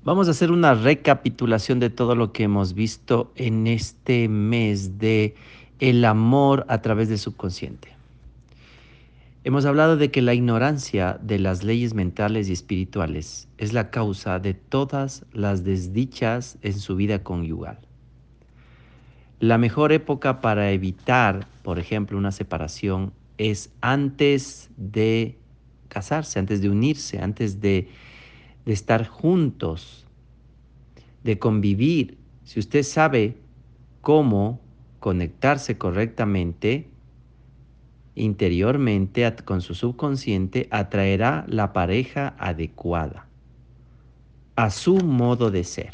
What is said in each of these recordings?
Vamos a hacer una recapitulación de todo lo que hemos visto en este mes de el amor a través del subconsciente. Hemos hablado de que la ignorancia de las leyes mentales y espirituales es la causa de todas las desdichas en su vida conyugal. La mejor época para evitar, por ejemplo, una separación es antes de casarse, antes de unirse, antes de estar juntos, de convivir. Si usted sabe cómo conectarse correctamente, interiormente con su subconsciente, atraerá la pareja adecuada a su modo de ser.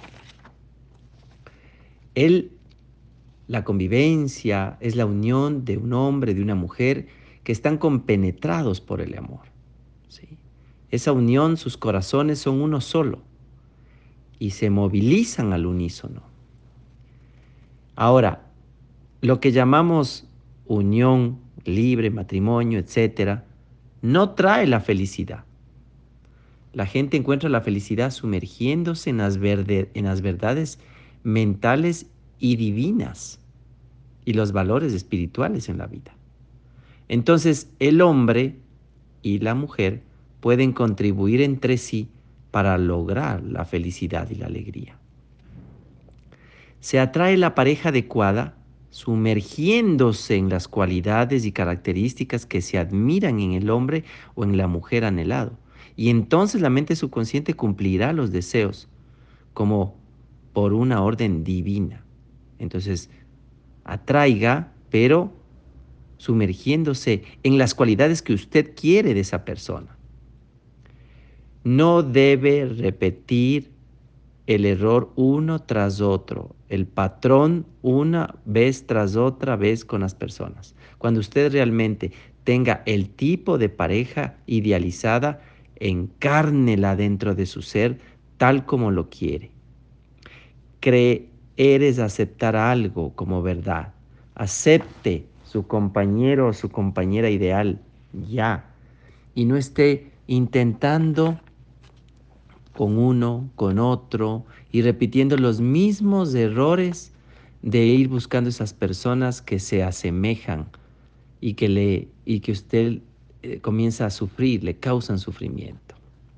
Él, la convivencia es la unión de un hombre, de una mujer que están compenetrados por el amor. ¿Sí? Esa unión, sus corazones son uno solo y se movilizan al unísono. Ahora, lo que llamamos unión libre, matrimonio, etcétera, no trae la felicidad. La gente encuentra la felicidad sumergiéndose en las verdades mentales y divinas y los valores espirituales en la vida. Entonces, el hombre y la mujer pueden contribuir entre sí para lograr la felicidad y la alegría. Se atrae la pareja adecuada sumergiéndose en las cualidades y características que se admiran en el hombre o en la mujer anhelado. Y entonces la mente subconsciente cumplirá los deseos como por una orden divina. Entonces, atraiga, pero sumergiéndose en las cualidades que usted quiere de esa persona. No debe repetir el error uno tras otro, el patrón una vez tras otra vez con las personas. Cuando usted realmente tenga el tipo de pareja idealizada, encárnela dentro de su ser tal como lo quiere. Creer es aceptar algo como verdad. Acepte su compañero o su compañera ideal ya y no esté intentando con uno, con otro, y repitiendo los mismos errores de ir buscando esas personas que se asemejan y que usted comienza a sufrir, le causan sufrimiento.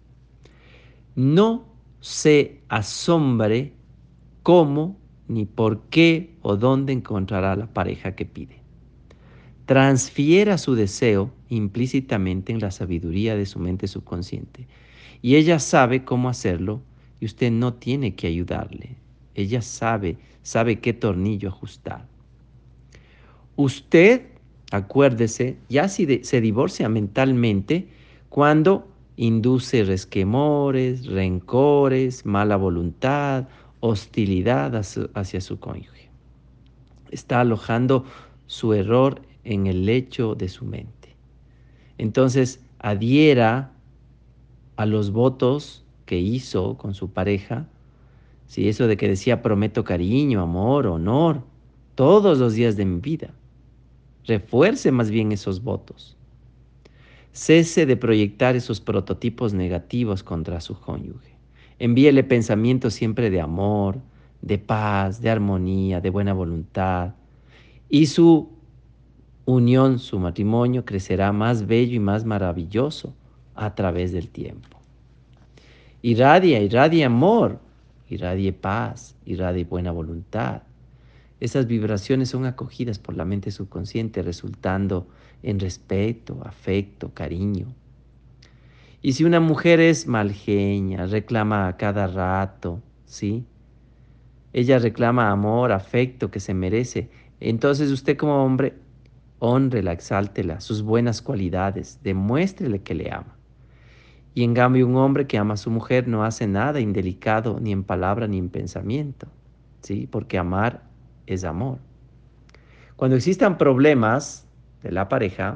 No se asombre cómo, ni por qué o dónde encontrará la pareja que pide. Transfiera su deseo implícitamente en la sabiduría de su mente subconsciente. Y ella sabe cómo hacerlo y usted no tiene que ayudarle. Ella sabe qué tornillo ajustar. Usted, acuérdese, ya se divorcia mentalmente cuando induce resquemores, rencores, mala voluntad, hostilidad hacia su cónyuge. Está alojando su error en el lecho de su mente. Entonces, adhiera a los votos que hizo con su pareja, si eso de que decía prometo cariño, amor, honor, todos los días de mi vida, refuerce más bien esos votos. Cese de proyectar esos prototipos negativos contra su cónyuge. Envíele pensamientos siempre de amor, de paz, de armonía, de buena voluntad. Y su unión, su matrimonio, crecerá más bello y más maravilloso a través del tiempo. Irradie amor, irradie paz, irradie buena voluntad. Esas vibraciones son acogidas por la mente subconsciente, resultando en respeto, afecto, cariño. Y si una mujer es malgeña, reclama a cada rato, ¿sí? Ella reclama amor, afecto que se merece. Entonces usted como hombre, hónrela, exáltela, sus buenas cualidades, demuéstrele que le ama. Y en cambio un hombre que ama a su mujer no hace nada indelicado ni en palabra ni en pensamiento, ¿sí? Porque amar es amor. Cuando existan problemas de la pareja,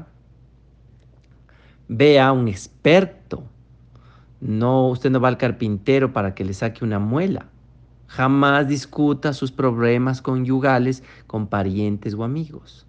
vea a un experto. No, usted no va al carpintero para que le saque una muela. Jamás discuta sus problemas conyugales con parientes o amigos.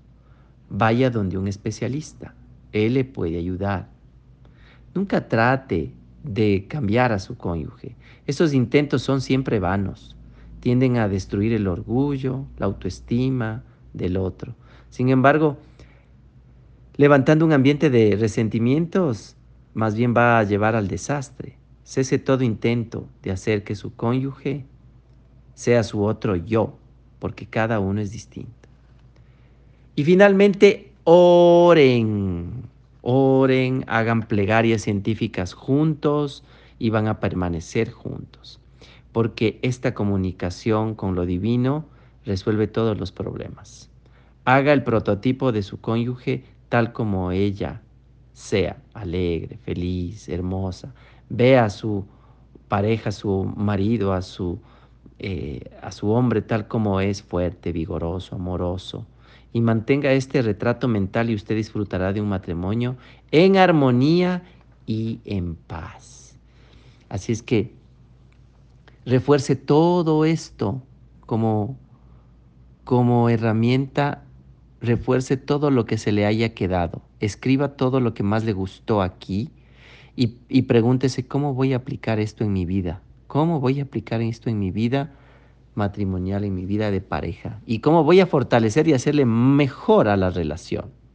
Vaya donde un especialista. Él le puede ayudar. Nunca trate de cambiar a su cónyuge. Esos intentos son siempre vanos, tienden a destruir el orgullo, la autoestima del otro. Sin embargo, levantando un ambiente de resentimientos, más bien va a llevar al desastre. Cese todo intento de hacer que su cónyuge sea su otro yo, porque cada uno es distinto. Y finalmente, oren, oren, hagan plegarias científicas juntos y van a permanecer juntos, porque esta comunicación con lo divino resuelve todos los problemas. Haga el prototipo de su cónyuge tal como ella sea, alegre, feliz, hermosa. Vea a su pareja, a su marido, a su hombre tal como es, fuerte, vigoroso, amoroso. Y mantenga este retrato mental y usted disfrutará de un matrimonio en armonía y en paz. Así es que refuerce todo esto como como herramienta, refuerce todo lo que se le haya quedado. Escriba todo lo que más le gustó aquí y pregúntese cómo voy a aplicar esto en mi vida. ¿Cómo voy a aplicar esto en mi vida matrimonial, en mi vida de pareja? ¿Y cómo voy a fortalecer y hacerle mejor a la relación?